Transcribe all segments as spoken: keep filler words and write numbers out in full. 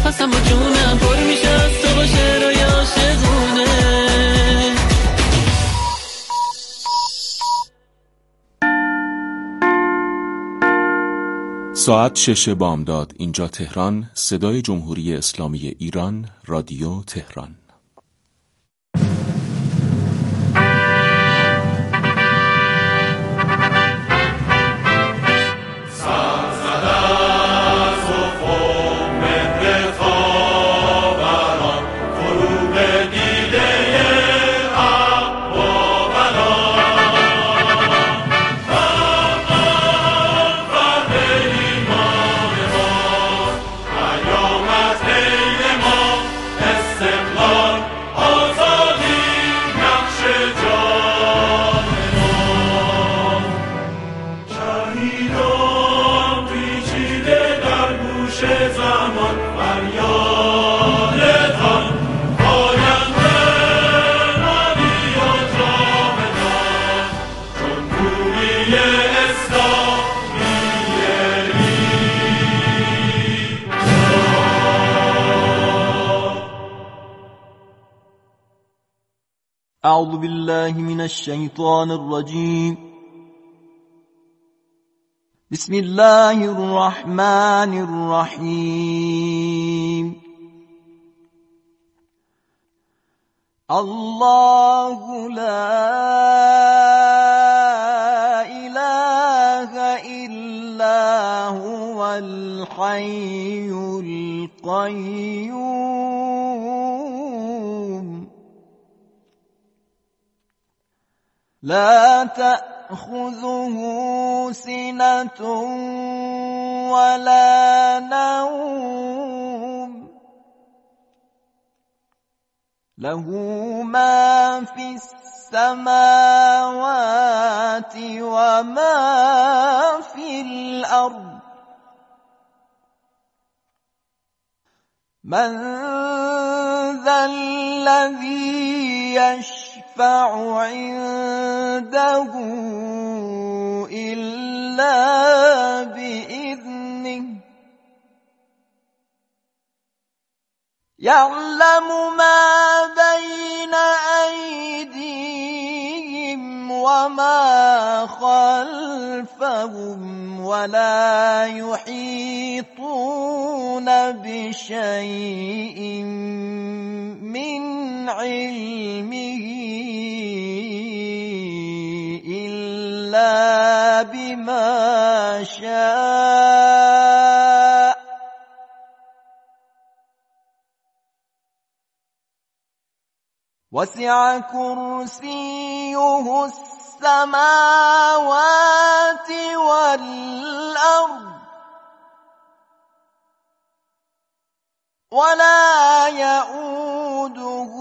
نفسم و جونم پر میشه از تو با شعرهای عاشقونه. ساعت شش بامداد، اینجا تهران، صدای جمهوری اسلامی ایران، رادیو تهران. أعوذ بالله من الشيطان الرجيم. بسم الله الرحمن الرحيم. الله لا إله إلا هو الحي القيوم لا تأخذه سنة ولا نوم له ما في السماوات وما في الأرض من ذا الذي يشفع عنده إلا بإذنه يعلم ما بين أيديهم وما خلفهم ولا يحيطون بشيء من علمه إلا بما شاء وسع كرسيه السماوات والأرض ولا يؤوده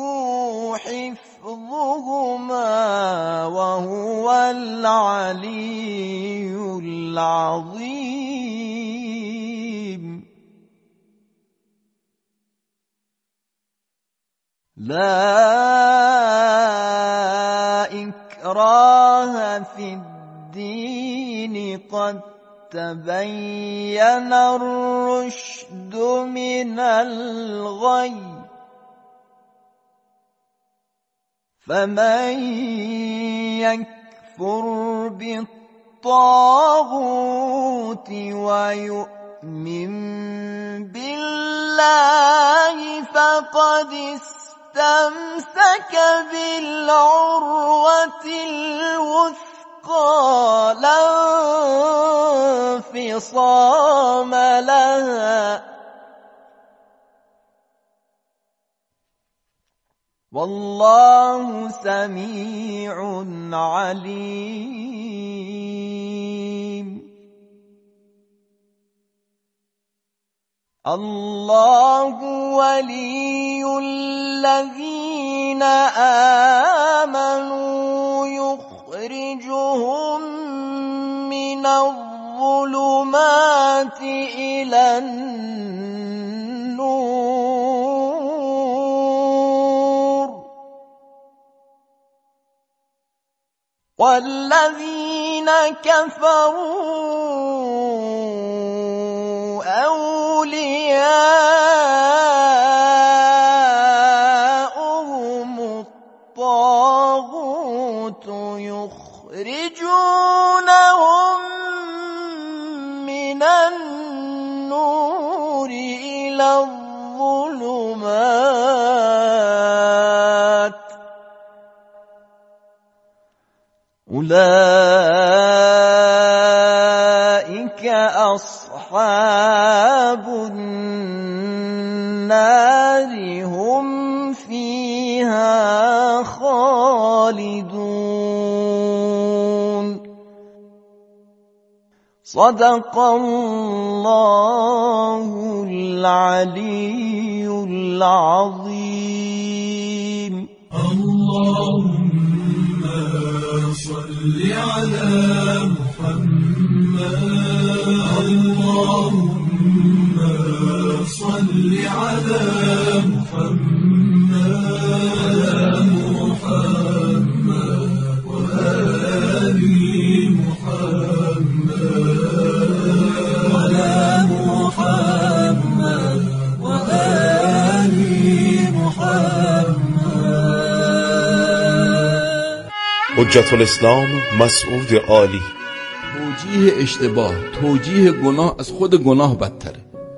حفظهما وهو العلي العظيم. لا إكراه في الدين قد تبين الرشد من الغي فمن يكفر بالطاغوت ويؤمن بالله فقد استمسك بالعروة الوثقى لا انفصام لها والله سميع عليم. الله ولي الذين آمنوا يخرجهم من الظلمات إلى النور والذين كفروا أولياء الظلمات أولئك أصحاب النار هم فيها خالدون صدق الله العلي العظيم. اللهم صل على محمد اللهم صل على محمد محمد وآل محمد وعلى محمد وآل محمد. حجت الاسلام مسعود عالی. توجیه اشتباه، توجیه گناه از خود گناه بدتره.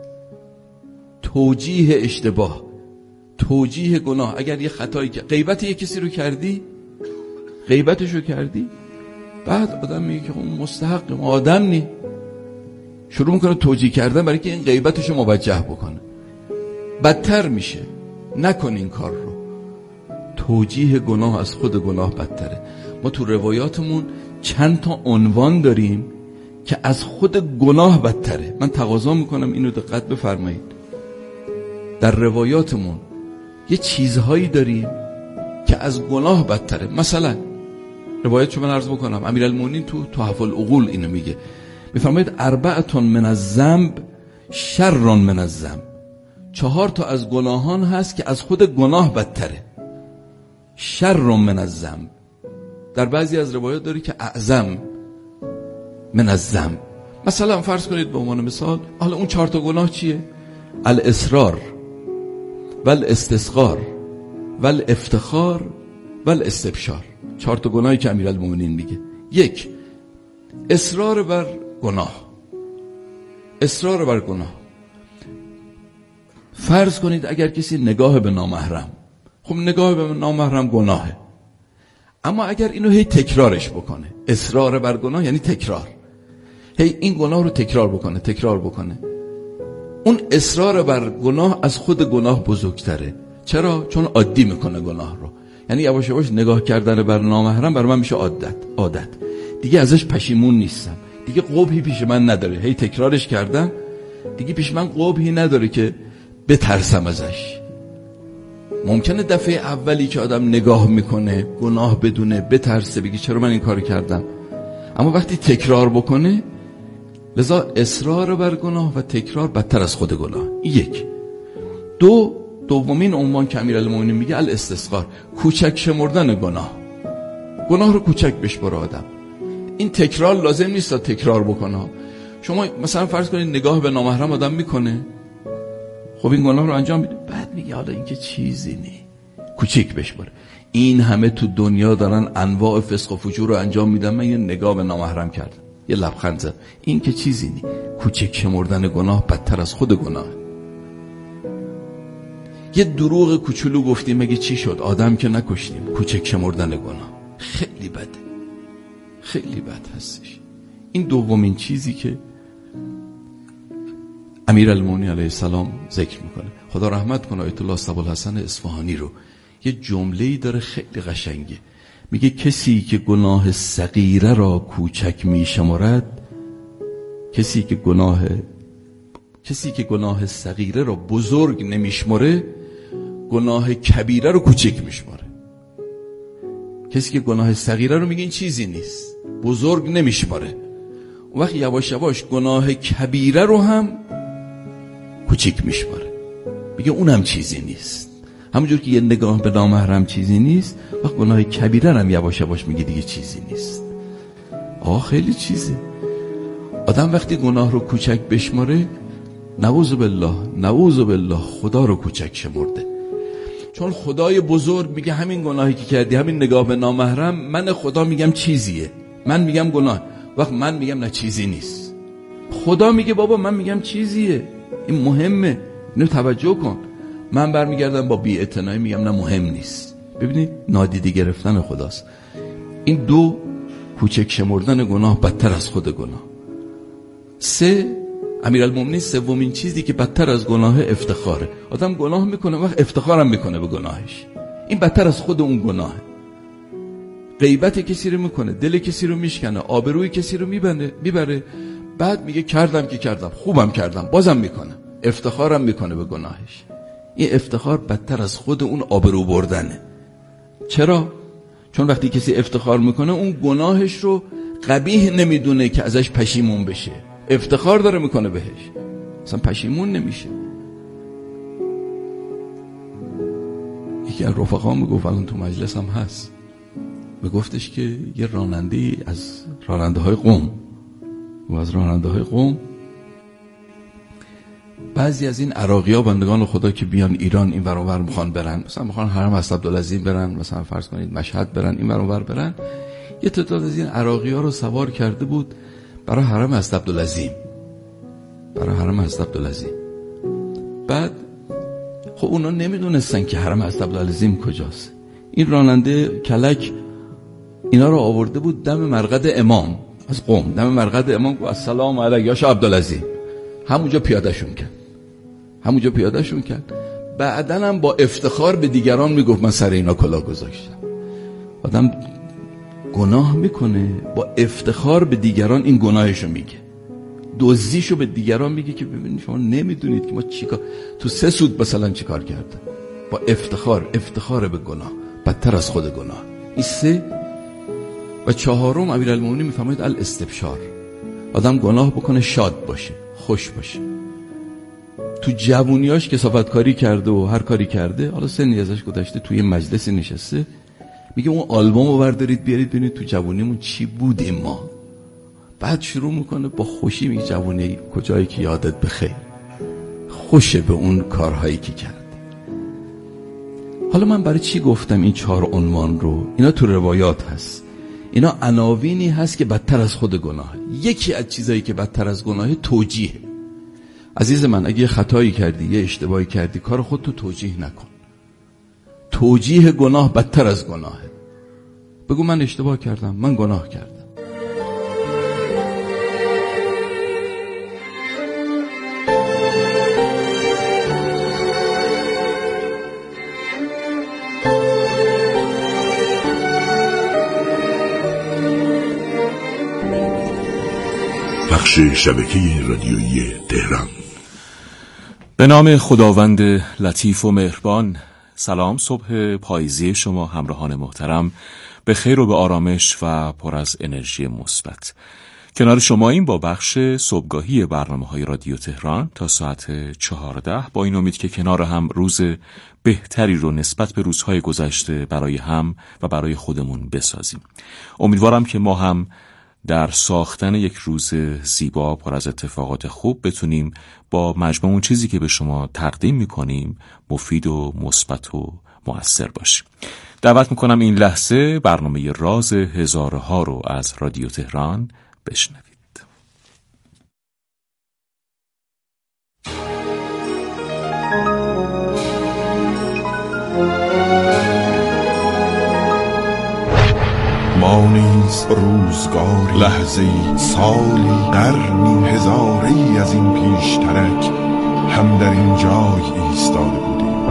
توجیه اشتباه، توجیه گناه. اگر یه خطایی که غیبت یه کسی رو کردی، غیبتشو کردی، بعد آدم میگه که اون مستحق ما آدم نی، شروع میکنه توجیه کردن برای که این غیبتشو موجه بکنه، بدتر میشه. نکن این کار رو. توجیه گناه از خود گناه بدتره. ما تو روایاتمون چند تا عنوان داریم که از خود گناه بدتره. من تقاضا میکنم اینو دقت بفرمایید. در روایاتمون یه چیزهایی داریم که از گناه بدتره. مثلا روایت من عرض بکنم، امیرالمومنین تو تحف العقول اینو میگه، میفرماید اربعتون من الذنب شر من الذنب. چهار تا از گناهان هست که از خود گناه بدتره. شر من الذنب. در بعضی از روایات داری که اعظم من الذنب. مثلا فرض کنید به عنوان مثال، حالا اون چهار تا گناه چیه؟ الاصرار والاستصغار والافتخار والاستبشار. چهار تا گناهی که امیرالمومنین میگه. یک، اصرار بر گناه. اصرار بر گناه. فرض کنید اگر کسی نگاه به نامحرم، خب نگاه به نامحرم گناهه، اما اگر اینو هی تکرارش بکنه، اصرار بر گناه یعنی تکرار، هی این گناه رو تکرار بکنه تکرار بکنه، اون اصرار بر گناه از خود گناه بزرگتره. چرا؟ چون عادی میکنه گناه رو. یعنی یواش یواش نگاه کردن بر نامحرم بر من میشه عادت. عادت دیگه ازش پشیمون نیستم، دیگه قبحی پیش من نداره. هی تکرارش کردم، دیگه پیش من قبحی نداره که بترسم ازش. ممکنه دفعه اولی که آدم نگاه میکنه گناه بدونه، بترسه، بگی چرا من این کار کردم، اما وقتی تکرار بکنه، لذا اصرار بر گناه و تکرار بدتر از خود گناه. یک. دو، دومین عنوان که امیرالمومنین میگه الاستصغار، کوچک شمردن گناه. گناه رو کوچک بشمره آدم. این تکرار لازم نیست تا تکرار بکنه. شما مثلا فرض کنید نگاه به نامحرم آدم میکنه، خب این گناه رو انجام میده، بعد میگه حالا این که چیزی نی، کوچیک بشمره. این همه تو دنیا دارن انواع فسق و فجور رو انجام میدن، من یه نگاه به نامحرم کردم، یه لبخند زدم، این که چیزی نی. کوچیک شمردن گناه بدتر از خود گناه. یه دروغ کوچولو گفتیم مگه چی شد؟ آدم که نکشتیم. کوچیک شمردن گناه خیلی بده، خیلی بد هستش. این دومین چیزی که امیرالمومنین علیه السلام ذکر میکنه. خدا رحمت کنه آیت الله ابوالحسن اصفهانی رو. یه جمله‌ای داره خیلی قشنگه، میگه کسی که گناه صغیره را کوچک میشمارد، کسی که گناه کسی که گناه صغیره را بزرگ نمیشماره، گناه کبیره رو کوچک میشماره. کسی که گناه صغیره رو میگه این چیزی نیست، بزرگ نمیشماره، اون وقت یواش یواش گناه کبیره رو هم کوچیک میشماره، میگه اونم چیزی نیست. همونجور که یه نگاه به نامحرم چیزی نیست، وقت گناه کبیره هم یواش یواش میگه دیگه چیزی نیست. آه خیلی چیزه. آدم وقتی گناه رو کوچک بشماره، نعوذ بالله نعوذ بالله خدا رو کوچک شمرده. چون خدای بزرگ میگه همین گناهی که کردی، همین نگاه به نامحرم، من خدا میگم چیزیه، من میگم گناه، وقت من میگم نه چیزی نیست. خدا میگه بابا من میگم چیزیه، این مهمه، اینو توجه کن. من برمیگردم با بی‌اعتنایی میگم نه مهم نیست. ببینید نادیده گرفتن خداست. این دو، کوچک شمردن گناه بدتر از خود گناه. سه، امیرالمومنین سومین چیزی که بدتر از گناه افتخاره. آدم گناه میکنه وقت افتخارم میکنه به گناهش، این بدتر از خود اون گناهه. غیبت کسی رو میکنه، دل کسی رو میشکنه، آبروی کسی رو میبره میبره بعد میگه کردم که کردم، خوبم کردم، بازم میکنم، افتخارم میکنه به گناهش. این افتخار بدتر از خود اون آبرو بردنه. چرا؟ چون وقتی کسی افتخار میکنه اون گناهش رو قبیح نمیدونه که ازش پشیمون بشه، افتخار داره میکنه بهش، اصلا پشیمون نمیشه. یکی از رفقا میگفت، الان تو مجلس هم هست، میگفتش که یه راننده از راننده های قم و از راننده های قم بعضی از این عراقی ها بندگان خدا که بیان ایران این ور اون ور میخوان برن، مثلا میخوان حرم حضرت عبدالعظیم برن، مثلا فرض کنید مشهد برن، این ور اون ور برن، یه تعداد از این عراقی ها رو سوار کرده بود برای حرم حضرت عبدالعظیم، برای حرم حضرت عبدالعظیم. بعد خب اونا نمیدونستن که حرم حضرت عبدالعظیم کجاست. این راننده کلک اینا رو آورده بود دم مرقد امام از قم، دم مرقد امام، گفت السلام علیک یا شاه عبدالعظیم، همونجا پیاده شون کرد، همونجا پیاده شون کرد. بعدن هم با افتخار به دیگران میگفت من سر اینا کلاه گذاشتم. آدم گناه میکنه با افتخار به دیگران این گناهشو میگه، دزدیشو به دیگران میگه که ببینید شما نمیدونید که ما چیکار تو سه سود مثلا چیکار کردیم. با افتخار، افتخار به گناه بدتر از خود گناه. این سه. و چهارم امیرالمومنین میفرماید الاستبشار، آدم گناه بکنه شاد باشه، خوش باشه. تو جوونیاش کثافت کاری کرده و هر کاری کرده، حالا سنی ازش گذشته، توی مجلسی نشسته، میگه اون آلبومو بردارید بیارید ببینید تو جوونیمون چی بودیم ما. بعد شروع میکنه با خوشی میگه جوونی کجایی که یادت بخیر، خوشه به اون کارهایی که کرد. حالا من برای چی گفتم این چهار عنوان رو؟ اینا تو روایات هست، اینا عناوینی هست که بدتر از خود گناه. یکی از چیزایی که بدتر از گناه توجیه. عزیز من اگه خطایی کردی، یه اشتباهی کردی، کار خودتو توجیه نکن. توجیه گناه بدتر از گناهه. بگو من اشتباه کردم، من گناه کردم. بخش شبکه رادیویی تهران. به نام خداوند لطیف و مهربان. سلام، صبح پاییزی شما همراهان محترم به خیر و به آرامش و پر از انرژی مثبت. کنار شما این با بخش صبحگاهی برنامه‌های رادیو تهران تا ساعت چهارده، با این امید که کنار هم روز بهتری رو نسبت به روزهای گذشته برای هم و برای خودمون بسازیم. امیدوارم که ما هم در ساختن یک روز زیبا پر از اتفاقات خوب بتونیم با مجموع اون چیزی که به شما تقدیم میکنیم مفید و مثبت و مؤثر باشیم. دعوت میکنم این لحظه برنامه راز هزاره ها رو از رادیو تهران بشنوید. ما نیز روزگاری، لحظه‌ای، سالی، قرنی، هزاری از این پیشترک هم در این جای ایستاده بودیم.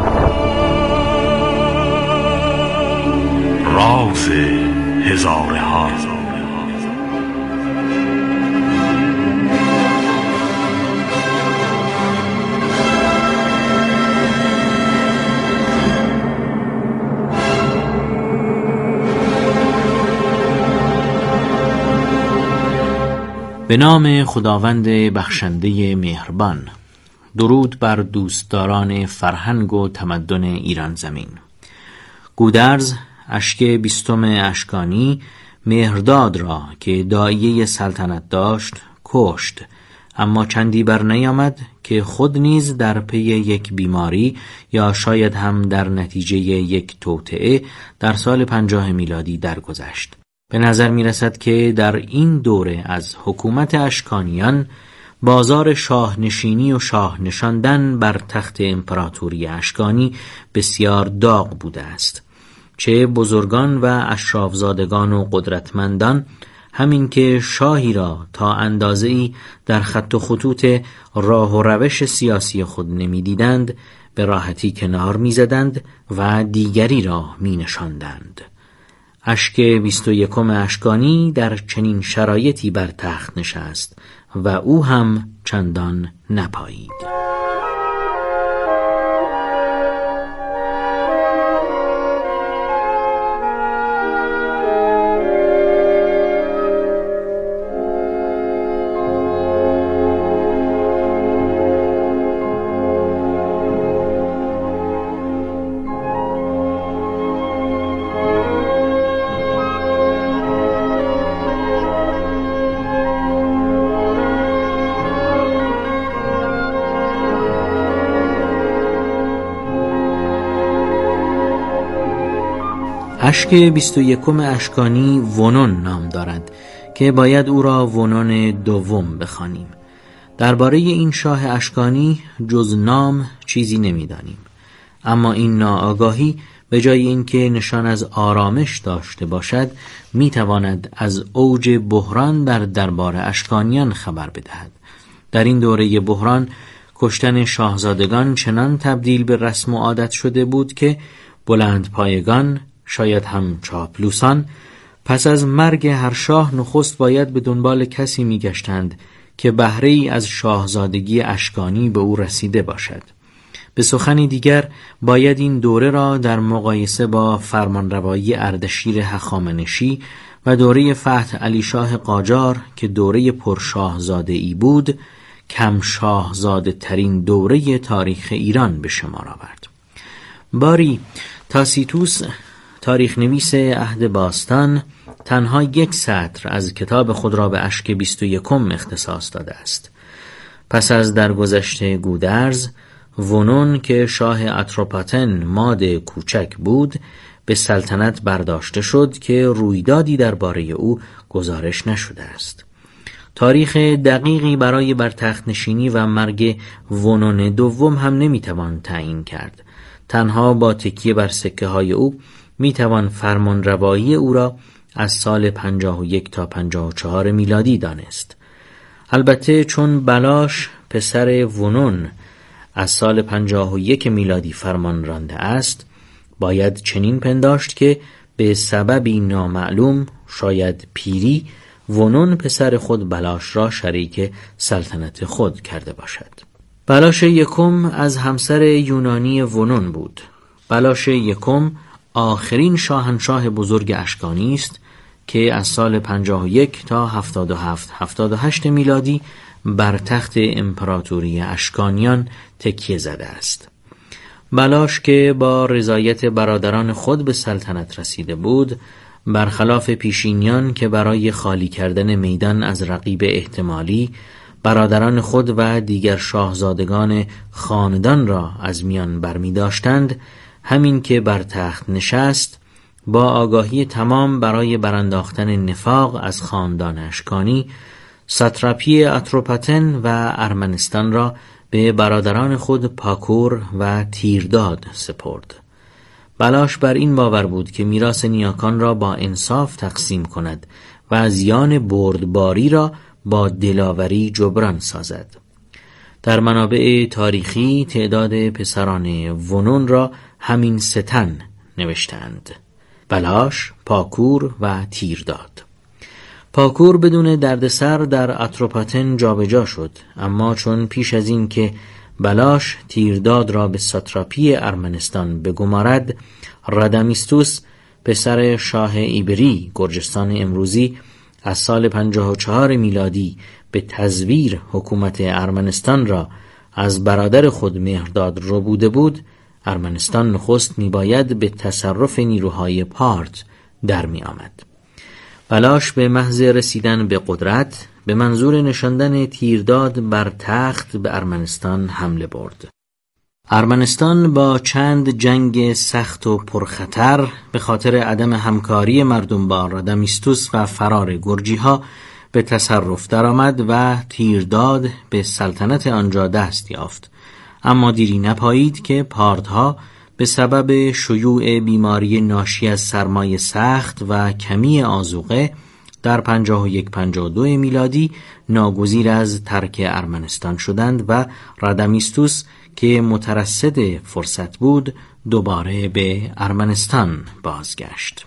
راز هزاره ها. به نام خداوند بخشنده مهربان. درود بر دوستداران فرهنگ و تمدن ایران زمین. گودرز اشک بیستم اشکانی مهرداد را که داعیه سلطنت داشت کشت، اما چندی بر نیامد که خود نیز در پی یک بیماری یا شاید هم در نتیجه یک توطئه در سال پنجاه میلادی درگذشت. به نظر می رسد که در این دوره از حکومت اشکانیان بازار شاه نشینی و شاه نشاندن بر تخت امپراتوری اشکانی بسیار داغ بوده است. چه بزرگان و اشرافزادگان و قدرتمندان همین که شاهی را تا اندازه‌ای در خط و خطوط راه و روش سیاسی خود نمی‌دیدند، به راحتی کنار می‌زدند و دیگری را می‌نشاندند. اشک بیست و یکم اشکانی در چنین شرایطی بر تخت نشست و او هم چندان نپایید. اشک بیست و یکم اشکانی ونون نام دارد که باید او را ونون دوم بخوانیم. درباره این شاه اشکانی جز نام چیزی نمی‌دانیم، اما این ناآگاهی به جای اینکه نشان از آرامش داشته باشد میتواند از اوج بحران در دربار اشکانیان خبر بدهد. در این دوره بحران کشتن شاهزادگان چنان تبدیل به رسم و عادت شده بود که بلند پایگان، شاید هم چاپلوسان، پس از مرگ هر شاه نخست باید به دنبال کسی می‌گشتند که بهره‌ای از شاهزادگی اشکانی به او رسیده باشد. به سخنی دیگر باید این دوره را در مقایسه با فرمانروایی اردشیر هخامنشی و دوره فتح علی شاه قاجار که دوره پرشاهزاده ای بود، کم شاهزاده ترین دوره تاریخ ایران به شمار آورد. باری تاسیتوس، تاریخ نویس عهد باستان، تنها یک سطر از کتاب خود را به اشک بیست و یکم اختصاص داده است. پس از درگذشت گودرز، ونون که شاه اتروپاتن ماد کوچک بود به سلطنت برداشته شد که رویدادی درباره او گزارش نشده است. تاریخ دقیقی برای بر تخت نشینی و مرگ ونون دوم هم نمیتوان تعیین کرد. تنها با تکیه بر سکه های او میتوان فرمان روایی او را از سال پنجاه و یک تا پنجاه و چهار میلادی دانست. البته چون بلاش پسر ونون از سال پنجاه و یک میلادی فرمان رانده است، باید چنین پنداشت که به سببی نامعلوم، شاید پیری، ونون پسر خود بلاش را شریک سلطنت خود کرده باشد. بلاش یکم از همسر یونانی ونون بود. بلاش یکم آخرین شاهنشاه بزرگ اشکانی است که از سال پنجاه و یک تا هفتاد و هفت هفتاد و هشت میلادی بر تخت امپراتوری اشکانیان تکیه زده است. بلاش که با رضایت برادران خود به سلطنت رسیده بود، برخلاف پیشینیان که برای خالی کردن میدان از رقیب احتمالی برادران خود و دیگر شاهزادگان خاندان را از میان برمی داشتند، همین که بر تخت نشست با آگاهی تمام برای برانداختن نفاق از خاندان اشکانی، ساتراپی اتروپاتن و ارمنستان را به برادران خود پاکور و تیرداد سپرد. بلاش بر این باور بود که میراث نیاکان را با انصاف تقسیم کند و زیان بردباری را با دلاوری جبران سازد. در منابع تاریخی تعداد پسران ونون را همین سه تن نوشتند: بلاش، پاکور و تیرداد. پاکور بدون دردسر در اتروپاتن جابجا شد، اما چون پیش از این که بلاش تیرداد را به ساتراپی ارمنستان بگمارد، رادامیستوس پسر شاه ایبری گرجستان امروزی از سال پنجاه و چهار میلادی به تزویر حکومت ارمنستان را از برادر خود مهرداد رو بوده بود، ارمنستان نخست می باید به تصرف نیروهای پارت در می آمد. بلاش به محض رسیدن به قدرت به منظور نشاندن تیرداد بر تخت به ارمنستان حمله برد. ارمنستان با چند جنگ سخت و پرخطر به خاطر عدم همکاری مردم با رادامیستوس و فرار گرجی ها به تصرف درآمد و تیرداد به سلطنت آنجا دست یافت. اما دیری نپایید که پاردها به سبب شیوع بیماری ناشی از سرمای سخت و کمی آذوقه در پنجاه و یک پنجاه و دو میلادی ناگزیر از ترک ارمنستان شدند و رادامیستوس که مترصد فرصت بود دوباره به ارمنستان بازگشت.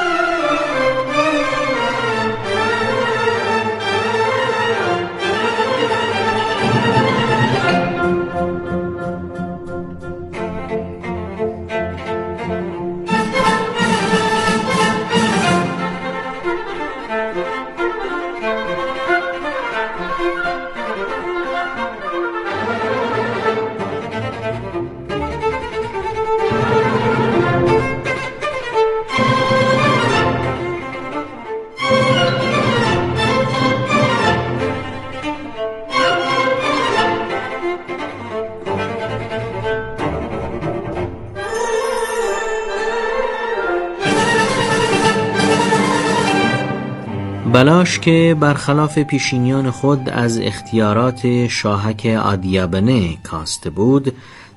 بلاش که برخلاف پیشینیان خود از اختیارات شاهک آدیابنه کاسته بود،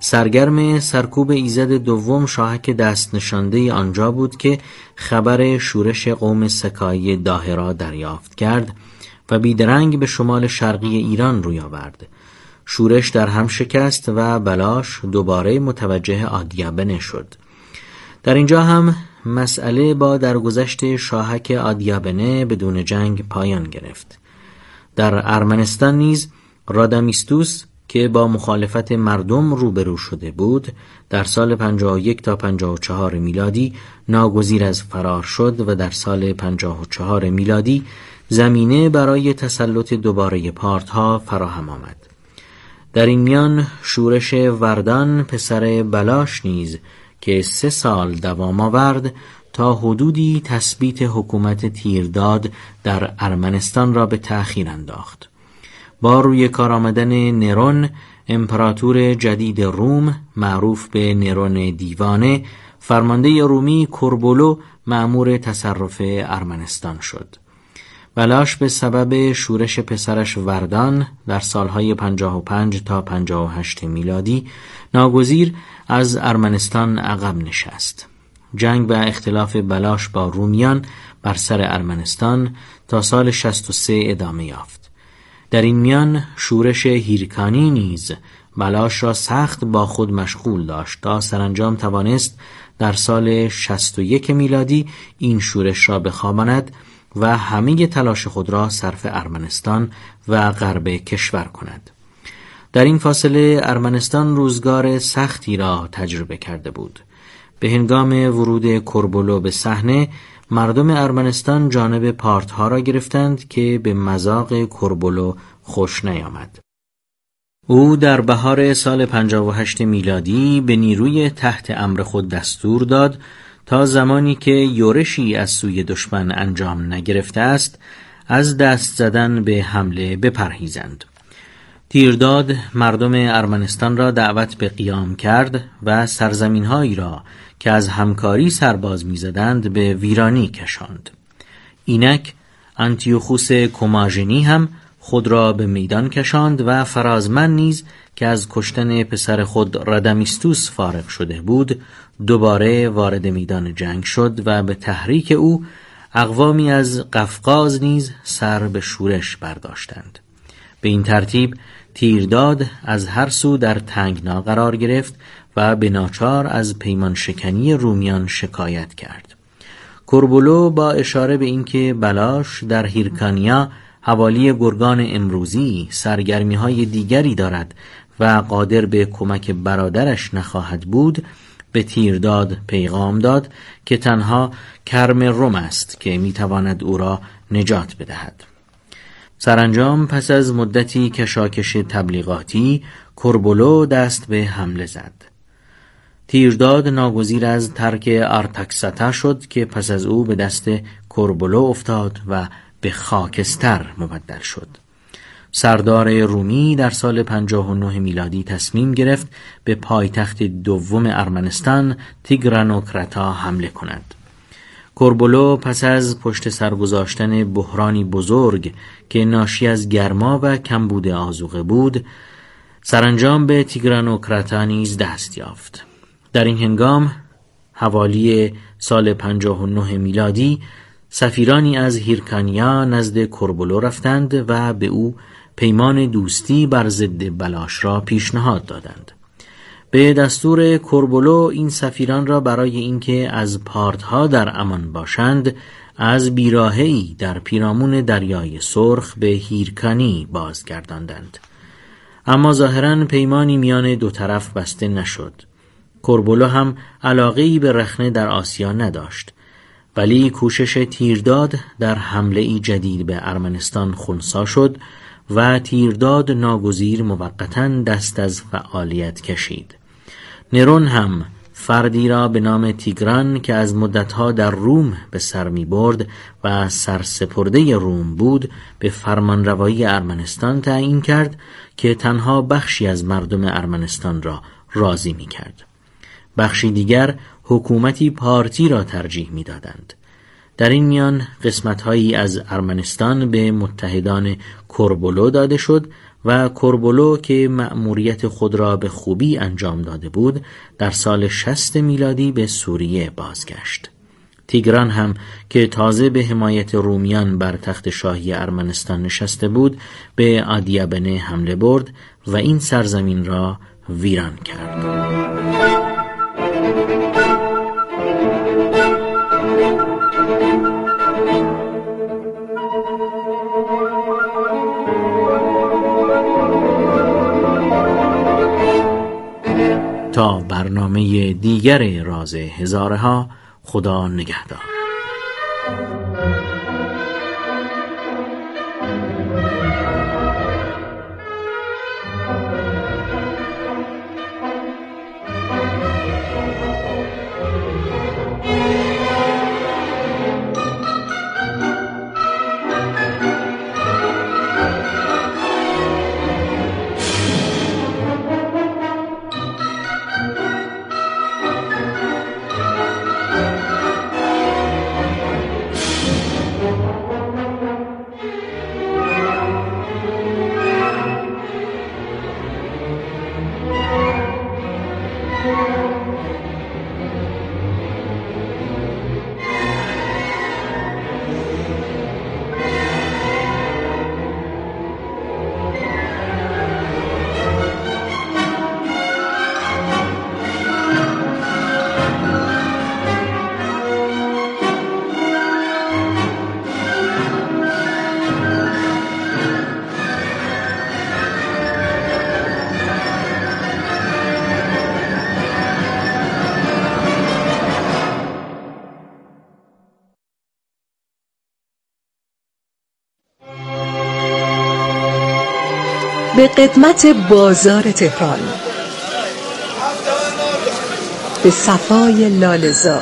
سرگرم سرکوب ایزد دوم شاهک دست نشانده آنجا بود که خبر شورش قوم سکایی داهه را دریافت کرد و بیدرنگ به شمال شرقی ایران روی آورد. شورش در هم شکست و بلاش دوباره متوجه آدیابنه شد. در اینجا هم مسئله با درگذشت شاهک آدیابنه بدون جنگ پایان گرفت. در ارمنستان نیز رادامیستوس که با مخالفت مردم روبرو شده بود، در سال پنجاه و یک تا پنجاه و چهار میلادی ناگزیر از فرار شد و در سال پنجاه و چهار میلادی زمینه برای تسلط دوباره پارتها فراهم آمد. در این میان شورش وردان پسر بلاش نیز که سه سال دوام آورد تا حدودی تثبیت حکومت تیرداد در ارمنستان را به تأخیر انداخت. با روی کار آمدن نرون، امپراتور جدید روم معروف به نرون دیوانه، فرمانده رومی کوربولو مأمور تصرف ارمنستان شد. بلاش به سبب شورش پسرش وردان در سالهای پنجاه و پنج تا پنجاه و هشت میلادی ناگزیر از ارمنستان عقب نشست. جنگ و اختلاف بلاش با رومیان بر سر ارمنستان تا سال شصت و سه ادامه یافت. در این میان شورش هیرکانی نیز بلاش را سخت با خود مشغول داشت تا سرانجام توانست در سال شصت و یک میلادی این شورش را بخواباند و همه تلاش خود را صرف ارمنستان و غرب کشور کند. در این فاصله ارمنستان روزگار سختی را تجربه کرده بود. به هنگام ورود کوربولو به صحنه، مردم ارمنستان جانب پارتها را گرفتند که به مذاق کوربولو خوش نیامد. او در بهار سال پنجاه و هشت میلادی به نیروی تحت امر خود دستور داد تا زمانی که یورشی از سوی دشمن انجام نگرفته است، از دست زدن به حمله بپرهیزند. تیرداد مردم ارمنستان را دعوت به قیام کرد و سرزمین‌هایی را که از همکاری سرباز می‌زدند به ویرانی کشاند. اینک انتیوخوس کوماژنی هم خود را به میدان کشاند و فرازمن نیز که از کشتن پسر خود رادامیستوس فارغ شده بود، دوباره وارد میدان جنگ شد و به تحریک او اقوامی از قفقاز نیز سر به شورش برداشتند. به این ترتیب تیرداد از هر سو در تنگنا قرار گرفت و به ناچار از پیمان شکنی رومیان شکایت کرد. کوربولو با اشاره به اینکه بلاش در هیرکانیا حوالی گرگان امروزی سرگرمی های دیگری دارد و قادر به کمک برادرش نخواهد بود، به تیرداد پیغام داد که تنها کرم روم است که میتواند او را نجات بدهد. سرانجام پس از مدتی کشاکش تبلیغاتی، کوربولو دست به حمله زد. تیرداد ناگزیر از ترک آرتاکساتا شد که پس از او به دست کوربولو افتاد و به خاکستر مبدل شد. سردار رومی در سال پنجاه و نه میلادی تصمیم گرفت به پایتخت دوم ارمنستان تیگرانوکراتا حمله کند. کربلو پس از پشت سر گذاشتن بحرانی بزرگ که ناشی از گرما و کمبود آذوقه بود، سرانجام به تیگرانوکراتا نیز دست یافت. در این هنگام حوالی سال پنجاه و نه میلادی سفیرانی از هیرکانیا نزد کربلو رفتند و به او پیمان دوستی بر ضد بلاش را پیشنهاد دادند. به دستور کربلو این سفیران را برای اینکه از پارتها در امان باشند از بیراهه‌ای در پیرامون دریای سرخ به هیرکانی بازگرداندند. اما ظاهراً پیمانی میان دو طرف بسته نشد. کربلو هم علاقه‌ای به رخنه در آسیا نداشت، ولی کوشش تیرداد در حمله‌ای جدید به ارمنستان خنثی شد و تیرداد ناگزیر موقتاً دست از فعالیت کشید. نرون هم فردی را به نام تیگران که از مدتها در روم به سر می برد و سرسپرده روم بود به فرمانروایی ارمنستان تعیین کرد که تنها بخشی از مردم ارمنستان را راضی می کرد. بخشی دیگر حکومتی پارتی را ترجیح می دادند. در این میان قسمت‌هایی از ارمنستان به متحدان کربلو داده شد و کربلو که مأموریت خود را به خوبی انجام داده بود در سال شصت میلادی به سوریه بازگشت. تیگران هم که تازه به حمایت رومیان بر تخت شاهی ارمنستان نشسته بود به آدیابنه حمله برد و این سرزمین را ویران کرد. تا برنامه دیگر راز هزاره ها، خدا نگهدار. به قدمت بازار تهران، به صفای لاله‌زار،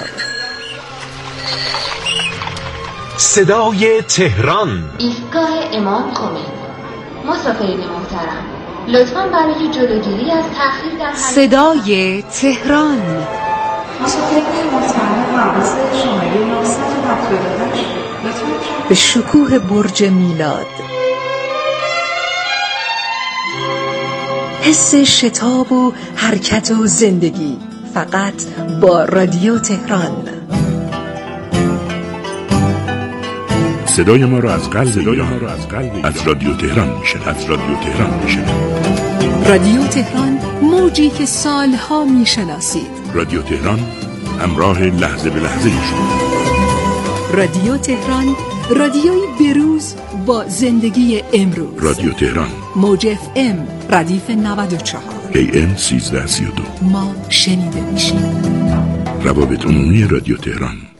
صدای تهران، ایستگاه امام خمینی. مسافرین محترم، لطفاً برای جلوگیری از تأخیر در صدای تهران، مسافرین محترم، حواس شماره نهصد و هفتاد و هشت لطفاً به شکوه برج میلاد، حس شتاب و حرکت و زندگی فقط با رادیو تهران. صدای ما را از قلب ایران از رادیو تهران میشنوید. از رادیو تهران میشنوید. رادیو تهران، موجی که سالها میشناسید. رادیو تهران، همراه لحظه به لحظه شما. رادیو تهران، رادیوی بروز با زندگی امروز. رادیو تهران، موج اف ام ردیف نود و چهار، ای ام سیزده سی و دو. ما شنیده میشیم. روابط عمومی رادیو تهران.